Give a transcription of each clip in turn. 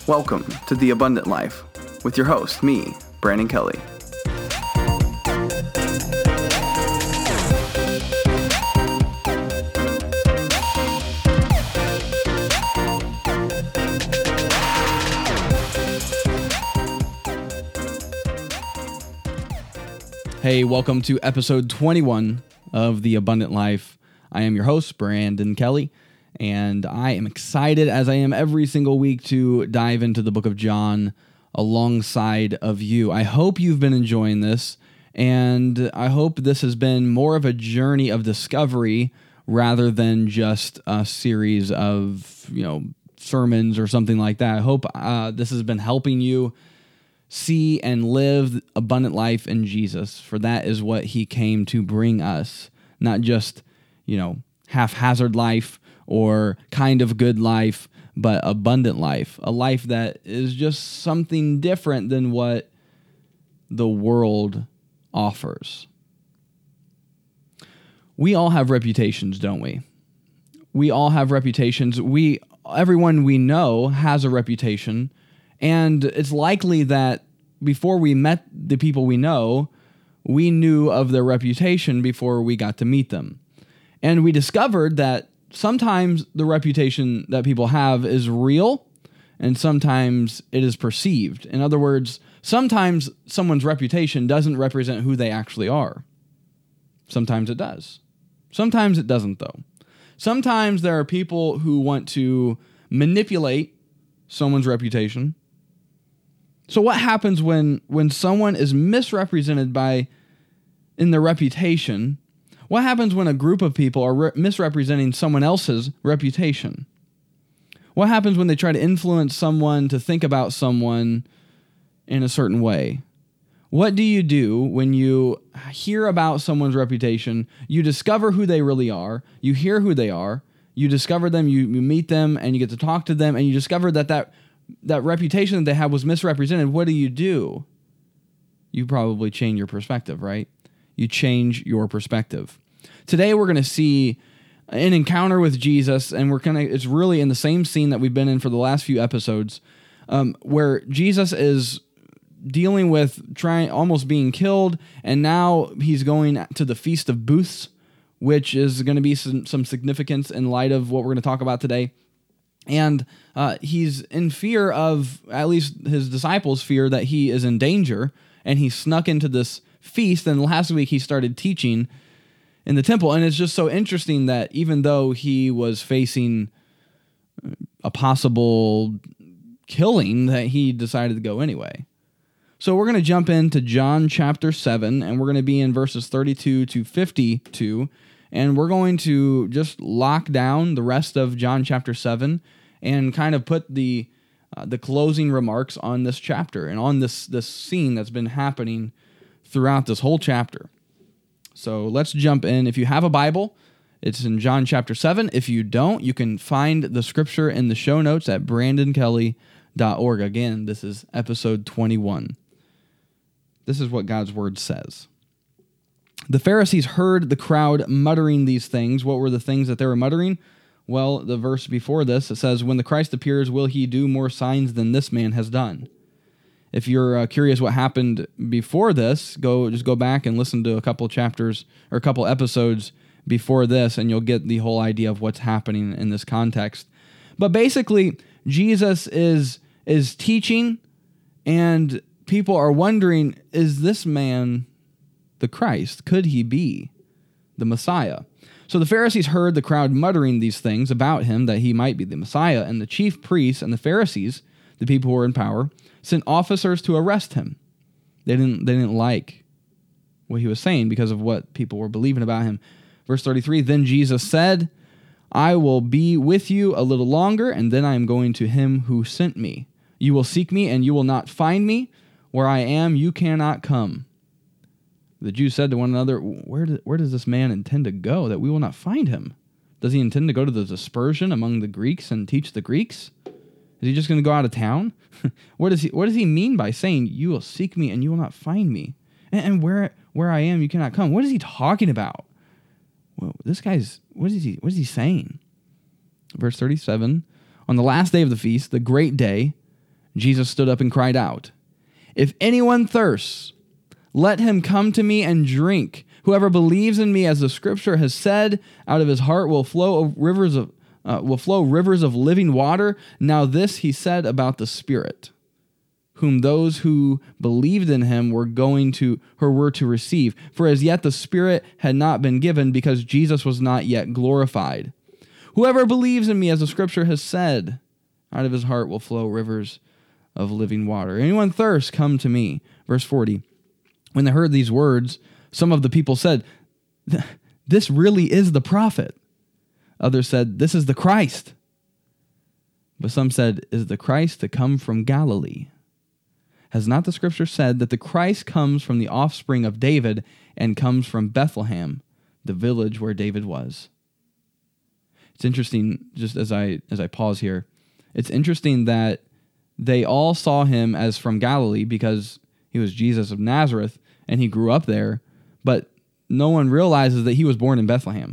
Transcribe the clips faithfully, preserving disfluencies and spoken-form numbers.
Welcome to The Abundant Life with your host, me, Brandon Kelly. Hey, welcome to episode twenty-one of The Abundant Life. I am your host, Brandon Kelly, and I am excited, as I am every single week, to dive into the book of John alongside of you. I hope you've been enjoying this, and I hope this has been more of a journey of discovery rather than just a series of, you know, sermons or something like that. I hope uh, this has been helping you see and live abundant life in Jesus, for that is what he came to bring us, not just, you know, haphazard life or kind of good life, but abundant life, a life that is just something different than what the world offers. We all have reputations, don't we? We all have reputations. We, everyone we know has a reputation. And it's likely that before we met the people we know, we knew of their reputation before we got to meet them. And we discovered that sometimes the reputation that people have is real, and sometimes it is perceived. In other words, sometimes someone's reputation doesn't represent who they actually are. Sometimes it does. Sometimes it doesn't, though. Sometimes there are people who want to manipulate someone's reputation. So what happens when, when someone is misrepresented by in their reputation? What happens when a group of people are re- misrepresenting someone else's reputation? What happens when they try to influence someone to think about someone in a certain way? What do you do when you hear about someone's reputation, you discover who they really are, you hear who they are, you discover them, you, you meet them, and you get to talk to them, and you discover that that that reputation that they had was misrepresented? What do you do? You probably change your perspective, right? You change your perspective. Today we're going to see an encounter with Jesus, and we're gonna, it's really in the same scene that we've been in for the last few episodes, um, where Jesus is dealing with trying, almost being killed, and now he's going to the Feast of Booths, which is going to be some, some significance in light of what we're going to talk about today. And uh, he's in fear of, at least his disciples fear, that he is in danger, and he snuck into this feast, and last week he started teaching in the temple. And it's just so interesting that even though he was facing a possible killing, that he decided to go anyway. So we're going to jump into John chapter seven, and we're going to be in verses thirty-two to fifty-two, and we're going to just lock down the rest of John chapter seven and kind of put the uh, the closing remarks on this chapter and on this this scene that's been happening throughout this whole chapter. So let's jump in. If you have a Bible, it's in John chapter seven. If you don't, you can find the scripture in the show notes at brandon kelly dot org. Again, this is episode twenty-one. This is what God's word says. The Pharisees heard the crowd muttering these things. What were the things that they were muttering? Well, the verse before this, it says, "When the Christ appears, will he do more signs than this man has done?" If you're uh, curious what happened before this, go just go back and listen to a couple chapters or a couple episodes before this, and you'll get the whole idea of what's happening in this context. But basically, Jesus is is teaching, and people are wondering, is this man the Christ? Could he be the Messiah? So the Pharisees heard the crowd muttering these things about him, that he might be the Messiah, and the chief priests and the Pharisees, the people who were in power, sent officers to arrest him. They didn't they didn't like what he was saying because of what people were believing about him. Verse thirty-three, "Then Jesus said, I will be with you a little longer, and then I am going to him who sent me. You will seek me, and you will not find me. Where I am, you cannot come." The Jews said to one another, where, do, where does this man intend to go, that we will not find him? Does he intend to go to the dispersion among the Greeks and teach the Greeks? Is he just going to go out of town? what does he What does he mean by saying, "You will seek me and you will not find me"? And, and where where I am, you cannot come. What is he talking about? Well, this guy's what is he What is he saying? Verse thirty-seven. On the last day of the feast, the great day, Jesus stood up and cried out, "If anyone thirsts, let him come to me and drink. Whoever believes in me, as the scripture has said, out of his heart will flow rivers of uh, will flow rivers of living water." Now this he said about the Spirit, whom those who believed in him were going to or were to receive. For as yet the Spirit had not been given, because Jesus was not yet glorified. Whoever believes in me, as the scripture has said, out of his heart will flow rivers of living water. Anyone thirsts, come to me. Verse forty. When they heard these words, some of the people said, "This really is the prophet." Others said, "This is the Christ." But some said, "Is the Christ to come from Galilee? Has not the scripture said that the Christ comes from the offspring of David and comes from Bethlehem, the village where David was?" It's interesting, just as I as I pause here, it's interesting that they all saw him as from Galilee because he was Jesus of Nazareth and he grew up there, but no one realizes that he was born in Bethlehem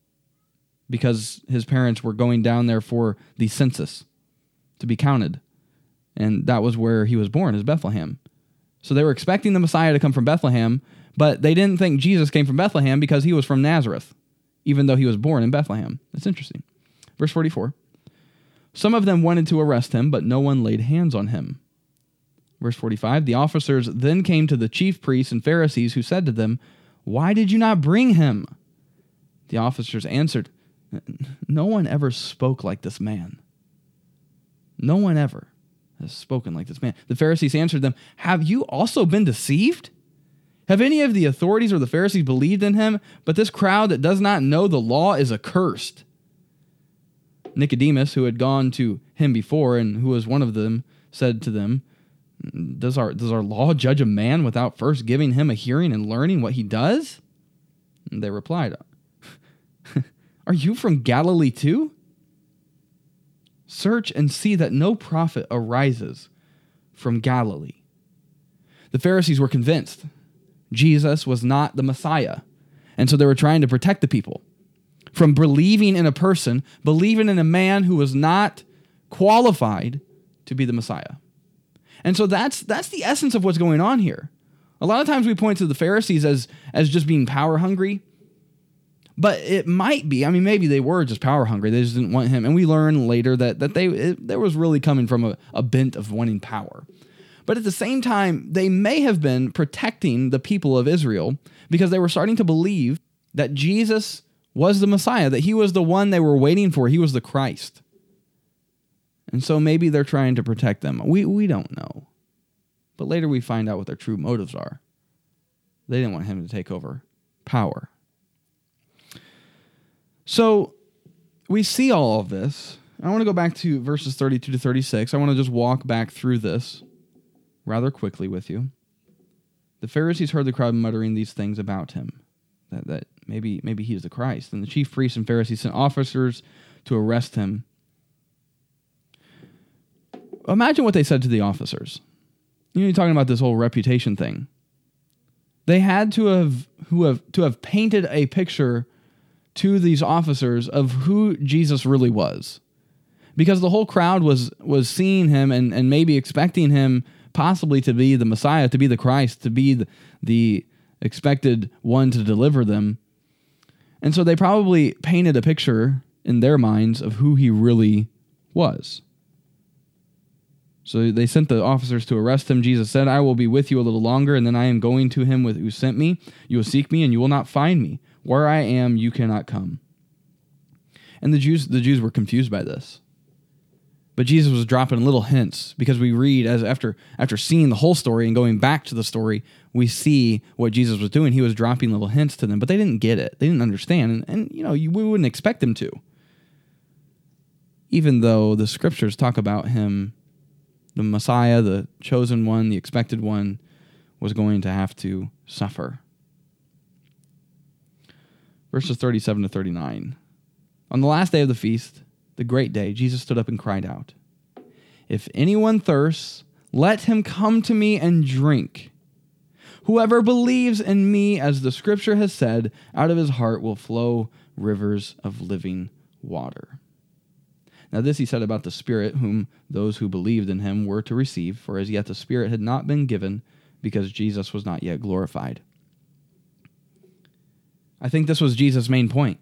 because his parents were going down there for the census to be counted. And that was where he was born, is Bethlehem. So they were expecting the Messiah to come from Bethlehem, but they didn't think Jesus came from Bethlehem because he was from Nazareth, even though he was born in Bethlehem. It's interesting. Verse forty-four. Some of them wanted to arrest him, but no one laid hands on him. Verse forty-five. The officers then came to the chief priests and Pharisees, who said to them, "Why did you not bring him?" The officers answered, "No one ever spoke like this man. No one ever has spoken like this man." The Pharisees answered them, "Have you also been deceived? Have any of the authorities or the Pharisees believed in him? But this crowd that does not know the law is accursed." Nicodemus, who had gone to him before and who was one of them, said to them, Does our, does our law judge a man without first giving him a hearing and learning what he does?" And they replied, "Are you from Galilee too? Search and see that no prophet arises from Galilee." The Pharisees were convinced Jesus was not the Messiah, and so they were trying to protect the people from believing in a person, believing in a man who was not qualified to be the Messiah. And so that's that's the essence of what's going on here. A lot of times we point to the Pharisees as, as just being power hungry, but it might be, I mean, maybe they were just power hungry. They just didn't want him. And we learn later that, that they it, there was really coming from a, a bent of wanting power. But at the same time, they may have been protecting the people of Israel because they were starting to believe that Jesus was the Messiah, that he was the one they were waiting for. He was the Christ. And so maybe they're trying to protect them. We we don't know. But later we find out what their true motives are. They didn't want him to take over power. So we see all of this. I want to go back to verses thirty-two to thirty-six. I want to just walk back through this rather quickly with you. The Pharisees heard the crowd muttering these things about him, that, that maybe, maybe he is the Christ. And the chief priests and Pharisees sent officers to arrest him. Imagine what they said to the officers. You know, you're talking about this whole reputation thing. They had to have who have to have painted a picture to these officers of who Jesus really was. Because the whole crowd was was seeing him and, and maybe expecting him possibly to be the Messiah, to be the Christ, to be the, the expected one to deliver them. And so they probably painted a picture in their minds of who he really was. So they sent the officers to arrest him. Jesus said, "I will be with you a little longer, and then I am going to him with who sent me. You will seek me, and you will not find me. Where I am, you cannot come." And the Jews, the Jews were confused by this. But Jesus was dropping little hints, because we read, as after after seeing the whole story and going back to the story, we see what Jesus was doing. He was dropping little hints to them, but they didn't get it. They didn't understand. And, and you know, you, we wouldn't expect them to. Even though the scriptures talk about him, the Messiah, the chosen one, the expected one, was going to have to suffer. Verses thirty-seven to thirty-nine. On the last day of the feast, the great day, Jesus stood up and cried out, "If anyone thirsts, let him come to me and drink. Whoever believes in me, as the scripture has said, out of his heart will flow rivers of living water." Now this he said about the Spirit, whom those who believed in him were to receive, for as yet the Spirit had not been given, because Jesus was not yet glorified. I think this was Jesus' main point.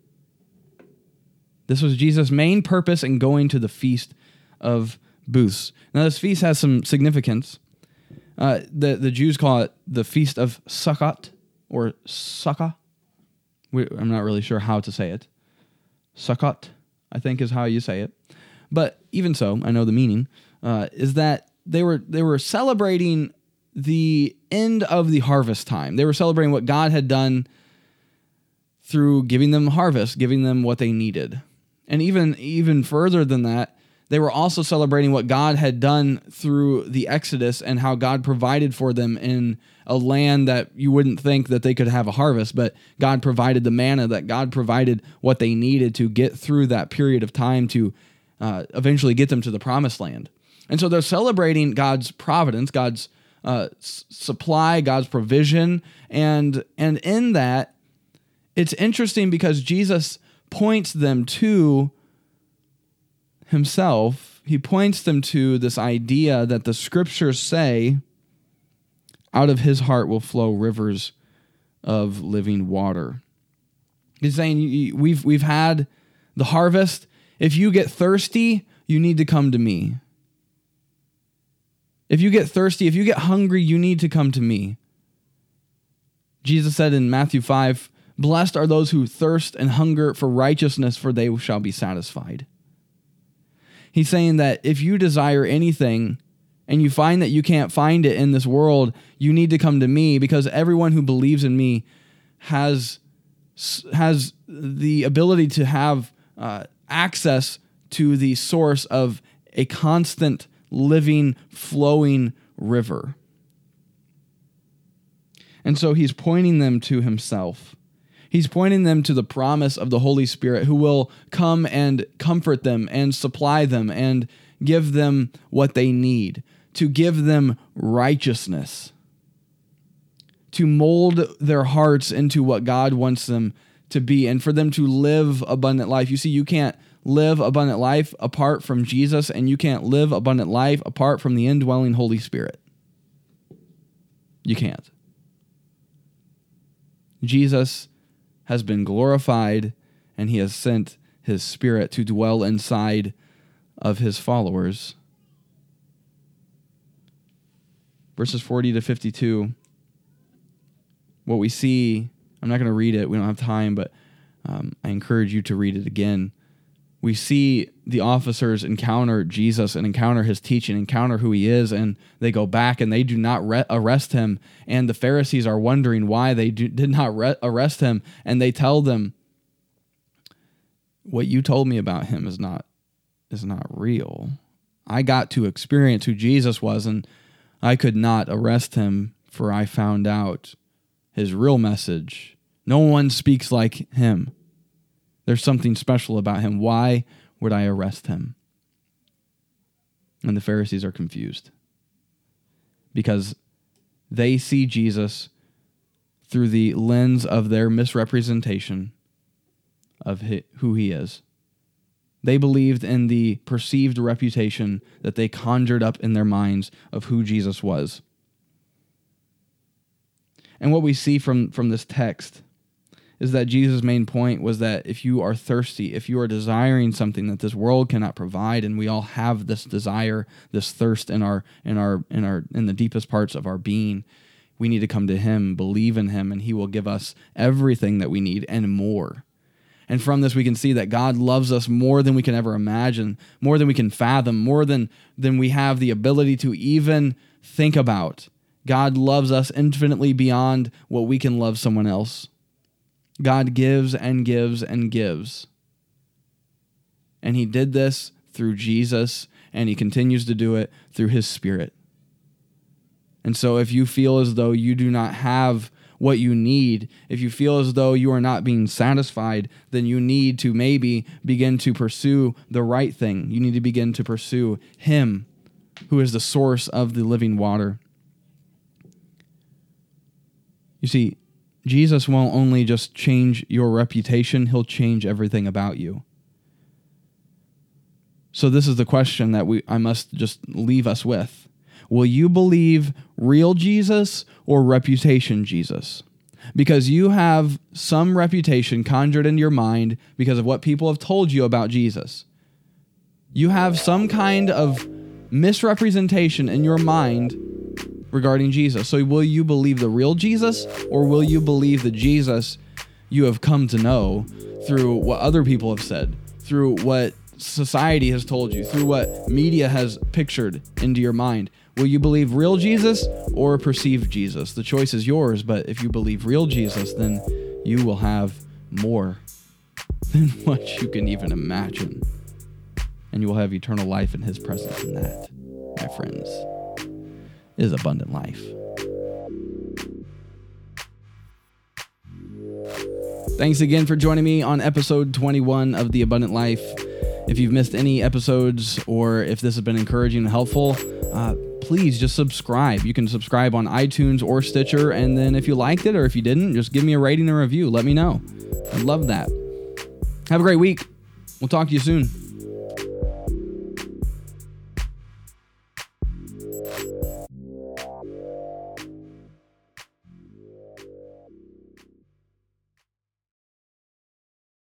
This was Jesus' main purpose in going to the Feast of Booths. Now this feast has some significance. Uh, the, the Jews call it the Feast of Sukkot, or Sukkah. We, I'm not really sure how to say it. Sukkot, I think, is how you say it. But even so, I know the meaning, uh, is that they were they were celebrating the end of the harvest time. They were celebrating what God had done through giving them harvest, giving them what they needed. And even, even further than that, they were also celebrating what God had done through the Exodus and how God provided for them in a land that you wouldn't think that they could have a harvest, but God provided the manna, that God provided what they needed to get through that period of time to uh, eventually get them to the promised land. And so they're celebrating God's providence, God's uh, s- supply, God's provision. And, and in that, it's interesting because Jesus points them to himself. He points them to this idea that the scriptures say, out of his heart will flow rivers of living water. He's saying, we've, we've had the harvest. If you get thirsty, you need to come to me. If you get thirsty, if you get hungry, you need to come to me. Jesus said in Matthew five, blessed are those who thirst and hunger for righteousness, for they shall be satisfied. He's saying that if you desire anything and you find that you can't find it in this world, you need to come to me, because everyone who believes in me has, has the ability to have uh, access to the source of a constant, living, flowing river. And so he's pointing them to himself. He's pointing them to the promise of the Holy Spirit, who will come and comfort them and supply them and give them what they need, to give them righteousness, to mold their hearts into what God wants them to be, and for them to live abundant life. You see, you can't live abundant life apart from Jesus, and you can't live abundant life apart from the indwelling Holy Spirit. You can't. Jesus has been glorified, and he has sent his Spirit to dwell inside of his followers. Verses forty to fifty-two, what we see, I'm not going to read it, we don't have time, but um, I encourage you to read it again. We see the officers encounter Jesus and encounter his teaching, encounter who he is, and they go back and they do not re- arrest him. And the Pharisees are wondering why they do, did not re- arrest him. And they tell them, what you told me about him is not, is not real. I got to experience who Jesus was, and I could not arrest him, for I found out his real message. No one speaks like him. There's something special about him. Why would I arrest him? And the Pharisees are confused because they see Jesus through the lens of their misrepresentation of who he is. They believed in the perceived reputation that they conjured up in their minds of who Jesus was. And what we see from, from this text is that Jesus' main point was that if you are thirsty, if you are desiring something that this world cannot provide, and we all have this desire, this thirst in our in our in our in the deepest parts of our being, we need to come to him, believe in him, and he will give us everything that we need and more. And from this, we can see that God loves us more than we can ever imagine, more than we can fathom, more than, than we have the ability to even think about. God loves us infinitely beyond what we can love someone else. God gives and gives and gives. And he did this through Jesus, and he continues to do it through his Spirit. And so if you feel as though you do not have what you need, if you feel as though you are not being satisfied, then you need to maybe begin to pursue the right thing. You need to begin to pursue him, who is the source of the living water. You see, Jesus won't only just change your reputation, he'll change everything about you. So this is the question that we I must just leave us with. Will you believe real Jesus or reputation Jesus? Because you have some reputation conjured into your mind because of what people have told you about Jesus. You have some kind of misrepresentation in your mind regarding Jesus. So will you believe the real Jesus, or will you believe the Jesus you have come to know through what other people have said, through what society has told you, through what media has pictured into your mind? Will you believe real Jesus or perceived Jesus? The choice is yours, but if you believe real Jesus, then you will have more than what you can even imagine. And you will have eternal life in his presence, and that, my friends, is abundant life. Thanks again for joining me on episode twenty-one of The Abundant Life. If you've missed any episodes, or if this has been encouraging and helpful, uh, please just subscribe. You can subscribe on iTunes or Stitcher, and then if you liked it or if you didn't, just give me a rating and review. Let me know. I'd love that. Have a great week. We'll talk to you soon.